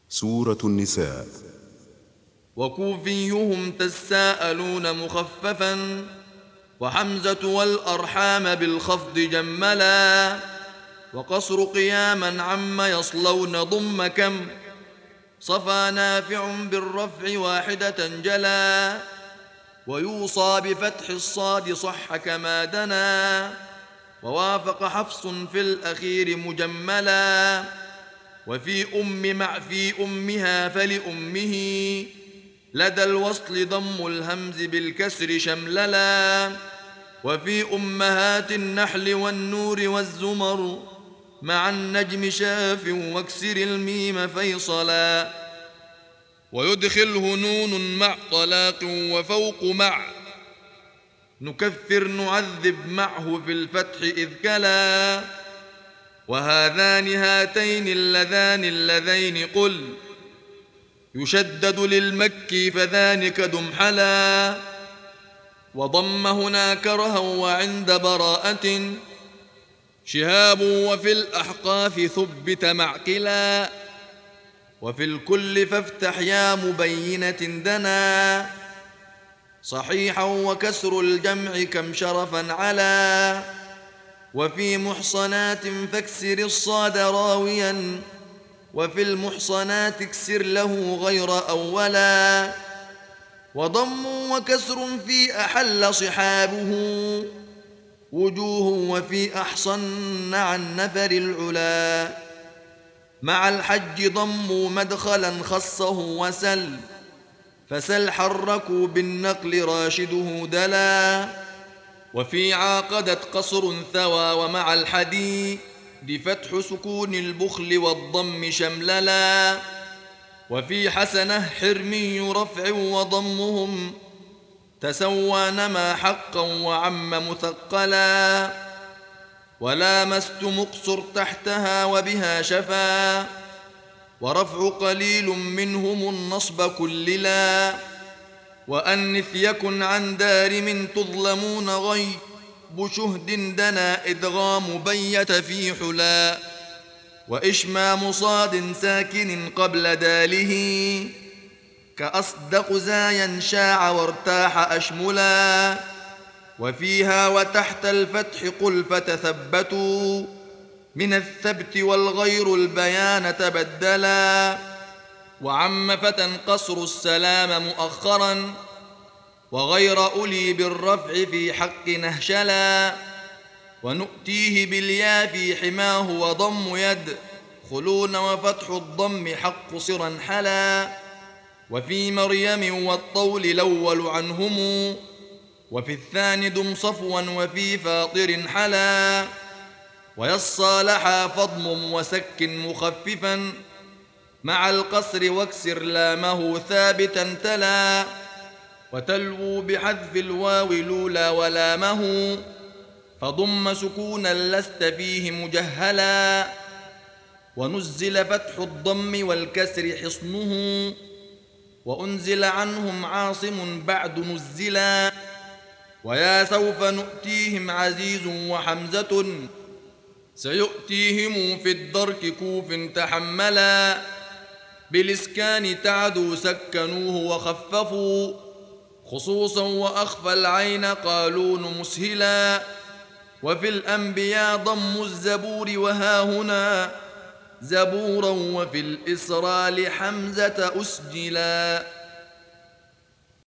سورة النساء. وكوفيهم تساءلون مخففا، وحمزة والأرحام بالخفض جملا، وقصر قياما عم يصلون ضم كم، صفى نافع بالرفع واحدة جلا، ويوصى بفتح الصاد صح كما دنا، ووافق حفص في الأخير مجملا، وفي مع في أمها فلأمه، لدى الوصل ضم الهمز بالكسر شمللا، وفي أمهات النحل والنور والزمر، مع النجم شاف واكسر الميم فيصلا، ويدخله نون مع طلاق وفوق مع، نكفر نعذب معه في الفتح إذ كلا، وهذان هاتين اللذان اللذين قل، يشدد للمكي فذلك دمحلا، وضم هنا كرها وعند براءة شهاب، وفي الأحقاف ثبت معقلا، وفي الكل فافتح يا مبينة دنا، صحيحا وكسر الجمع كم شرفا علا، وفي محصنات فاكسر الصاد راويا، وفي المحصنات اكسر له غير أولا، وضم وكسر في أحل صحابه وجوه، وفي أحصن عن نفر العلا، مع الحج ضموا مدخلا خصه وسل، فسل حركوا بالنقل راشده دلا، وفي عاقدت قصر ثوى، ومع الحدي بفتح سكون البخل والضم شمللا، وفي حسنه حرمي رفع وضمهم تسوى نما حقا وعم مثقلا، ولامست مقصر تحتها وبها شفا، ورفع قليل منهم النصب كللا، وأنث يكن عن دارم تظلمون غيب شهد دنا إدغام بيت في حلا، وإشمام صاد ساكن قبل داله كأصدق زايا شاع وارتاح أشملا، وفيها وتحت الفتح قل فتثبتوا، من الثبت والغير البيان تبدلا، وعم فتنقصر السلام مؤخرا، وغير أولي بالرفع في حق نهشلا، ونؤتيه باليا في حماه وضم يد خلون، وفتح الضم حق صرا حلا، وفي مريم والطول الأول عنهم، وفي الثاني دم صفوا، وفي فاطر حلا، ويصالحا فضم وسك مخففا، مع القصر واكسر لامه ثابتا تلا، وتلووا بحذف الواو لولا ولامه، فضم سكونا لست فيه مجهلا، ونزل فتح الضم والكسر حصنه، وأنزل عنهم عاصم بعد نزلا، ويا سوف نؤتيهم عزيز وحمزة، سيؤتيهم في الدرك كوف تحملا، بالإسكان تعدوا سكنوه وخففوا خصوصا، وأخفى العين قالون مسهلا، وفي الأنبياء ضم الزبور وها هنا زبورا، وفي الإسرى لحمزة أسجلا.